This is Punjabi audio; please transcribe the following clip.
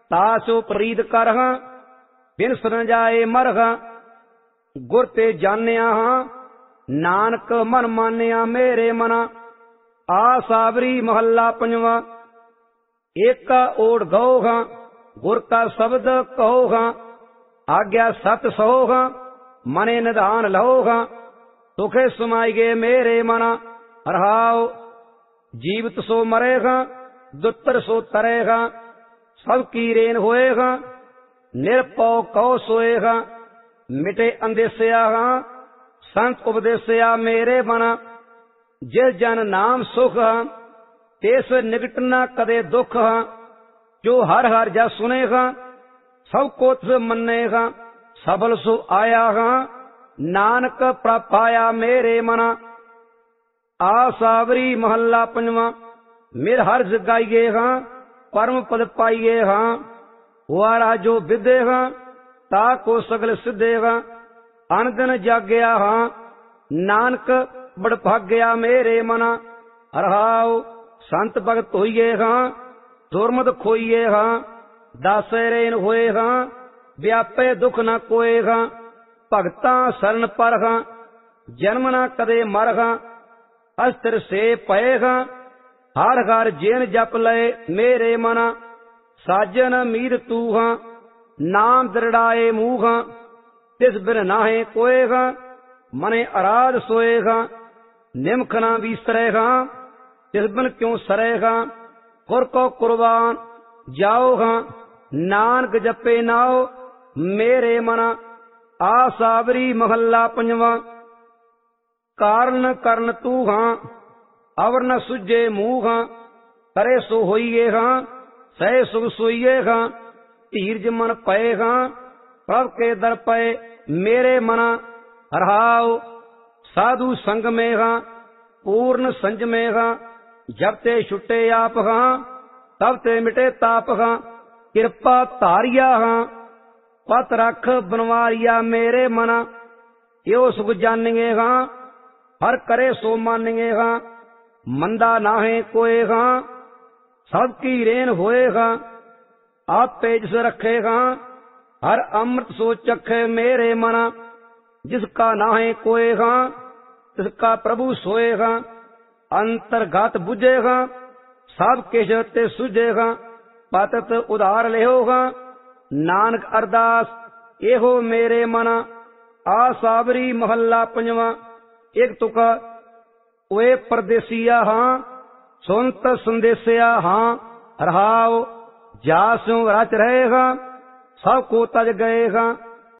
ਤਾਸੋ ਪ੍ਰੀਤ ਕਰਹਾਂ ਬਿਨ ਨ ਜਾਏ ਮਰਹਾਂ। ਗੁਰ ਤੇ ਜਾਣਿਆ ਹਾਂ ਨਾਨਕ ਮਨ ਮਾਨਿਆ ਮੇਰੇ ਮਨਾ। ਆ ਸਾਵਰੀ ਮਹੱਲਾ ਪੰਜਵਾਂ। ਏਕਾ ਓੜ ਗਉ ਹਾਂ ਗੁਰ ਕਾ ਸ਼ਬਦ ਕਹੋ ਹਾਂ। ਆਗਿਆ ਸਤ ਸਹੋ ਹਾਂ ਮਨੇ ਨਿਧਾਨ ਲਹੋ ਹਾਂ। ਸੁਖੇ ਸਮਾਈਗੇ ਮੇਰੇ ਮਨਾ। ਰਹਾਉ ਜੀਵਤ ਸੋ ਮਰੇਗਾ ਦੁੱਤਰ ਸੋ ਤਰੇਗਾ। ਸਭ ਕੀ ਰੇਨ ਹੋਏਗਾ ਨਿਰਪਉ ਕਉ ਸੋਏਗਾ। ਮਿਟੇ ਅੰਦੇਸਿਆ ਹਾਂ ਸੰਤ ਉਪਦੇਸਿਆ ਮੇਰੇ ਮਨਾ। ਜਿਸ ਜਨ ਨਾਮ ਸੁਖ ਤਿਸ ਨਿਕਟ ਨਾ ਕਦੇ ਦੁਖ। ਜੋ ਹਰ ਹਰ ਜਸ ਸੁਨੇਗਾ ਸਭ ਕੋ ਤਿਸ ਮੰਨੇਗਾ। ਸਫਲ ਸੋ ਆਇਆ ਹਾਂ ਨਾਨਕ ਪ੍ਰਭ ਪਾਇਆ ਮੇਰੇ ਮਨਾ। ਆ ਸਾਵਰੀ ਮਹੱਲਾ ਪੰਜਵਾਂ। ਮੇਰ ਹਰ ਜਗਾਈਏ ਹਾਂ ਪਰਮ ਪਦ ਪਾਈਏ ਹਾਂ। ਹੁਆਰਾ ਜੋ ਵਿਦੇ ਹਾਂ ਤਾ ਕੋ ਸਗਲ ਸਿੱਧੇ ਹਾਂ। ਅਨ ਦਿਨ ਜਾਗਿਆ ਹਾਂ ਨਾਨਕ ਬੜ ਭਾਗਿਆ ਮੇਰੇ ਮਨਾ। ਰਹਾਉ ਸੰਤ ਭਗਤ ਹੋਈਏ ਹਾਂ ਦੁਰਮਤ ਖੋਈਏ ਹਾਂ। ਦਾਸੇ ਰੇਨ ਹੋਏ ਹਾਂ ਵਿਆਪੇ ਦੁਖ ਨਾ ਕੋਏ ਹਾਂ। ਭਗਤਾਂ ਸਰਨ ਪਰ ਹਾਂ ਜਨਮ ਨਾ ਕਦੇ ਮਰ ਹਾਂ। ਅਸਤਰ ਸੇ ਪਏ ਹਾਂ ਹਰ ਘਰ ਜੇਨ ਜਪ ਲਏ ਮੇਰੇ ਮਨਾ। ਸਾਜਨ ਮੀਰ ਤੂ ਹਾਂ ਨਾਮ ਦਰੜਾਏ ਮੂੰਹ ਹਾਂ। ਤਿਸ ਬਿਨ ਨਾਹੇ ਕੋਏ ਹਾਂ ਮਨੇ ਅਰਾਧ ਸੋਏ ਹਾਂ। ਨਿਮਖ ਨਾ ਵੀਸਰੇ ਹਾਂ ਤਿਸ ਬਿਨ ਕਿਉ ਸਰੇ ਹਾਂ। ਗੁਰ ਕੋ ਕੁਰਬਾਨ ਜਾਓ ਹਾਂ ਨਾਨਕ ਜਪੇ ਨਾਉ ਮੇਰੇ ਮਨਾ। ਆ ਸਾਵਰੀ ਮਹੱਲਾ ਪੰਜਵਾਂ। ਕਾਰਨ ਕਰਨ ਤੂੰ ਹਾਂ ਅਵਰ ਨ ਸੁਝੇ ਮੂੰਹ ਹਾਂ। ਕਰੇ ਸੋ ਹੋਈਏ ਹਾਂ ਸਹਿ ਸੁਖ ਸੋਈਏ ਹਾਂ। ਧੀਰਜ ਮਨ ਪਏ ਹਾਂ ਪ੍ਰਭ ਕੇ ਦਰ ਪਏ ਮੇਰੇ ਮਨਾ। ਰਹਾਉ ਸਾਧੂ ਸੰਗ ਮੇ ਹਾਂ ਪੂਰਨ ਸੰਜਮੇ ਹਾਂ। ਜਬ ਤੇ ਛੁੱਟੇ ਆਪ ਹਾਂ ਤਬ ਤੇ ਮਿਟੇ ਤਾਪ ਹਾਂ। ਕਿਰਪਾ ਧਾਰਿਆ ਹਾਂ ਪਤ ਰਖ ਬਨਵਾਰੀਆ ਮੇਰੇ ਮਨਾ। ਇਹੋ ਸੁਖ ਜਾਣੀਏ ਹਾਂ ਹਰ ਕਰੇ ਸੋ ਮਾਨੀਏ ਹਾਂ। ਮੰਦਾ ਨਾਹੇ ਕੋਏ ਹਾਂ ਸਭ ਕੀ ਰੇਨ ਹੋਏ ਹਾਂ। ਆਪੇ ਜਿਸ ਰੱਖੇ ਹਾਂ ਹਰ ਅੰਮ੍ਰਿਤ ਸੋ ਚਖੇ ਮੇਰੇ ਮਨਾ। ਜਿਸ ਕਾ ਨਾਹੇ ਕੋਏ ਹਾਂ ਤਿਸ ਕਾ ਪ੍ਰਭੂ ਸੋਏ ਹਾਂ। ਅੰਤਰਗਤ ਬੁਝੇ ਹਾਂ ਸਭ ਕਿਛ ਤੇ ਸੁਝੇ ਹਾਂ। ਪਤਤ ਉਧਾਰ ਲਿਓ ਹਾਂ ਨਾਨਕ ਅਰਦਾਸ ਇਹੋ ਮੇਰੇ ਮਨਾ। ਆ ਸਾਵਰੀ ਮਹੱਲਾ ਪੰਜਵਾਂ। ਇੱਕ ਤੁਕਾ। ਓਏ ਪਰਦੇਸੀਆ ਹਾਂ ਸੁਨਤ ਸੰਦੇਸਿਆ ਹਾਂ। ਰਹਾਉ ਜਾ ਸਿਉ ਰਚ ਰਹੇ ਹਾਂ ਸਭ ਕੋ ਤਜ ਗਏ ਹਾਂ।